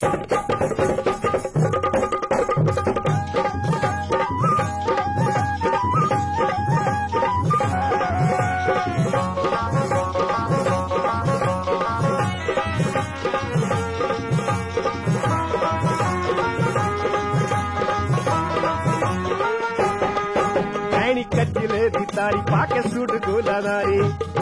कजले दी तारी पाके सूट गोलादारी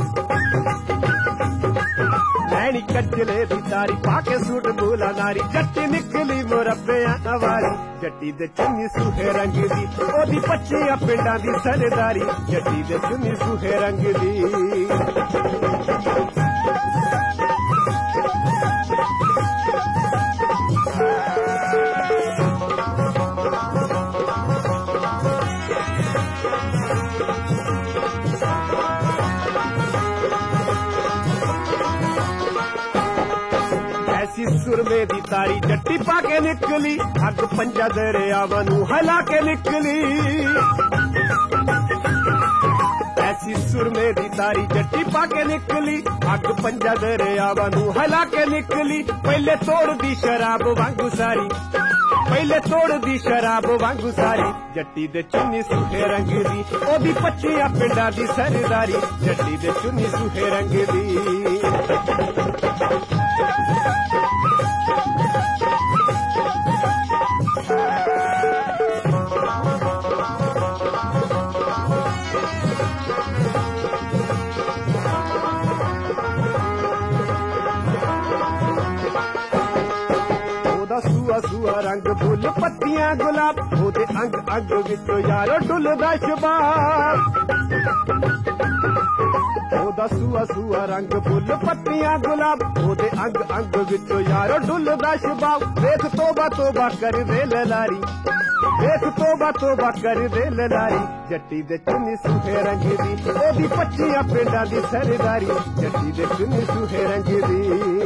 नैनी कजले दी तारी पाके सूट गोलादारी जट्टी निकली मुरब्बियां अवारी जट्टी दे चुन्नी सूहे रंग दी ओदी पच्चियां पिंडां दी सरदारी जट्टी दे चुन्नी सूहे रंग दी सुरमे दी तारी जट्टी पाके निकली अग पंजा दरियावां नूं हिला के निकली ऐसी सुरमे दी तारी जट्टी पाके निकली अग पंजा दरियावां नूं हिला के निकली पहले तोड़ दी शराब वांगू सारी पहले तोड़ दी शराब वांगू सारी जट्टी दे चुन्नी सूहे रंग दी ओदी पच्चियां पिंडां दी सरदारी जट्टी दे चुन्नी सूहे रंग दी सुआ रंग फुल पत्तियां गुलाब ओदे अंग अंग विचों यारो डुलदा शबाब ओदा सुआ सुआ रंग फुल पत्तियां गुलाब ओदे अंग अंग विचों यारो डुलदा शबाब देख तोबा तोबा कर दे ललारी देख तोबा तोबा कर दे ललारी जट्टी दे चुन्नी सूहे रंग दी ओदी पच्चियां पिंडां दी सरदारी जट्टी दे चुन्नी सूहे रंग दी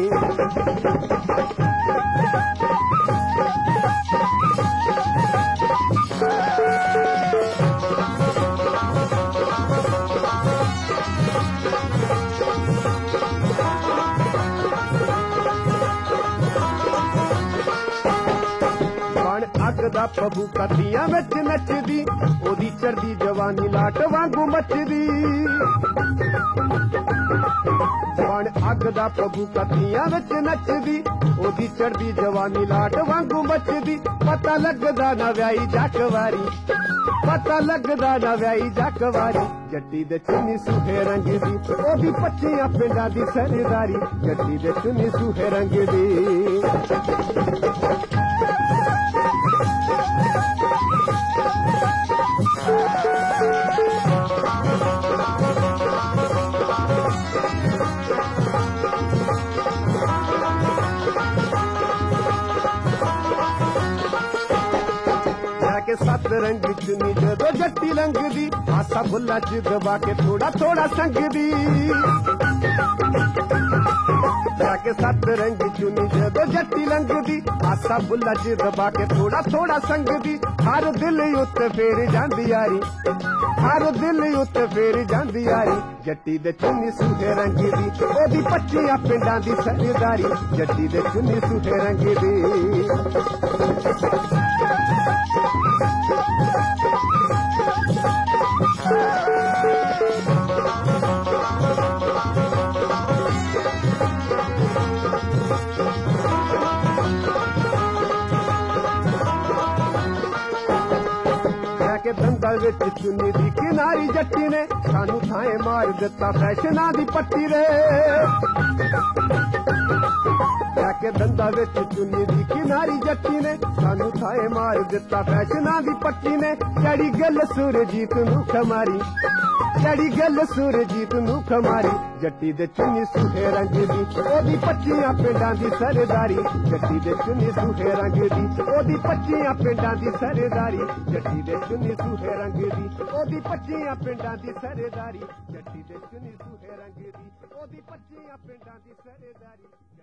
अग दा पबू कतियां विच नचदी ओदी चढ़दी जवानी लाट वांगू मचदी जवान अग दा पबू कतियां विच नचदी ओदी चढ़दी जवानी लाट वांगू मचदी पता लगदा ना व्याई जाकवारी पता लगदा ना व्याई जाकवारी जट्टी दे चुन्नी सूहे रंग दी ओदी पच्चियां पिंडां दी सरदारी जट्टी दे चुन्नी सूहे रंग दी सत रंग चुनी जदों जट्टी लंघदी आसा बुल्ला च दबा के थोड़ा थोड़ा संगदी जाके सत रंग चुनी जदों जट्टी लंघदी आसा बुल्ला च दबा के थोड़ा थोड़ा संगदी हर दिल उत्ते फेर जांदी यारी हर दिल उत्ते फेर जांदी यारी जट्टी दे चुन्नी सूहे रंग दी ओदी पच्चियां पिंडां दी सरदारी जट्टी दे चुन्नी सूहे रंग दी के दंदा विच चुन्नी दी किनारी जट्टी ने सानू थाए मार दिता फैशनां दी पट्टी रे के दंदा विच चुन्नी दी किनारी जट्टी ने सानू थाए मार दिता फैशनां दी पट्टी ने चढ़ी गल सुरजीत नू खमारी चढ़ी गल सुरजीत नू खमारी जट्टी दे चुन्नी सूहे रंग दी ओदी पच्चियां पिंडां दी सरदारी जट्टी दे चुन्नी सूहे रंग दी ओदी पच्चियां पिंडां दी सरदारी जट्टी दे चुन्नी सूहे रंग दी ओदी पच्चियां पिंडां दी सरदारी जट्टी दे चुन्नी सूहे रंग दी ओदी पच्चियां पिंडां दी सरदारी